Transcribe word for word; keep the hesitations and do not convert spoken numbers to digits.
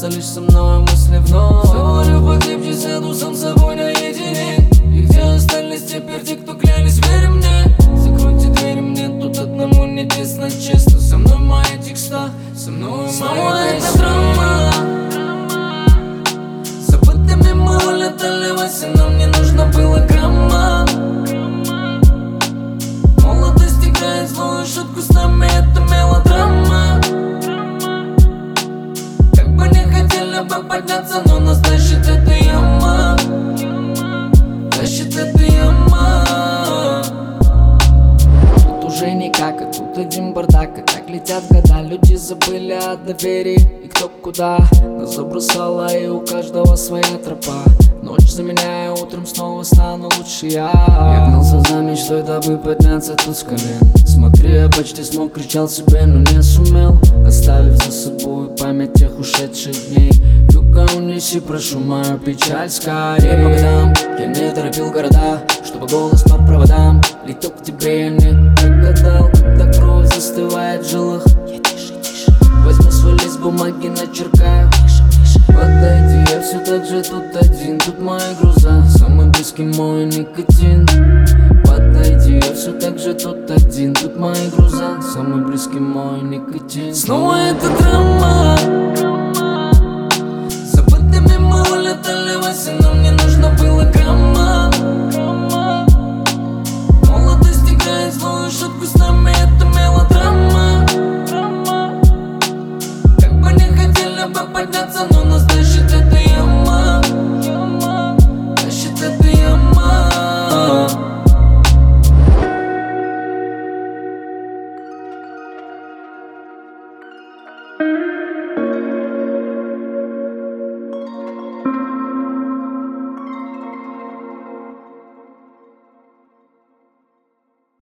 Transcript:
оставаться лишь со мной мысли вновь. Завалю покрепче, сяду сам с собой наедине. И где остались теперь те, кто клялись, верь мне? Закройте двери, мне тут одному не тесно, честно. Со мной мои текста, со мной моя драма. Забытыми мы улетали в осень, нам не нужно было грамма. Молодость играет злую шутку с нами, это мелодрама. Как бы не хотели бы подняться, но нас тащит эта яма. Тащит эта яма. Тут уже никак, а тут один бардак. И так летят года, люди забыли о доверии. И кто куда нас забросала, и у каждого своя тропа. Ночь заменяю, утром снова стану лучше я. Я гнался за мечтой, дабы подняться тут с колен. Смотри, я почти смог, кричал себе, но не сумел. Оставив за собой память тех ушедших дней. Юга, унеси, прошу мою печаль скорее. По годам я не торопил города, чтобы голос по проводам летел к тебе, я не прогадал. Когда кровь застывает в жилах, я тише, тише возьму свой лист бумаги, начеркаю. Подойди, я все так же тут один, тут мои груза, самый близкий мой никотин. Подойди, я все так же тут один, тут мои груза, самый близкий мой никотин. Снова эта драма. Забытыми мы улетали в осень, нам не нужно было грамма. Молодость играет злую шутку с нами, это мелодрама. Как бы не хотели бы подняться, но нас тащит эта яма. Тащит эта яма. Thank you.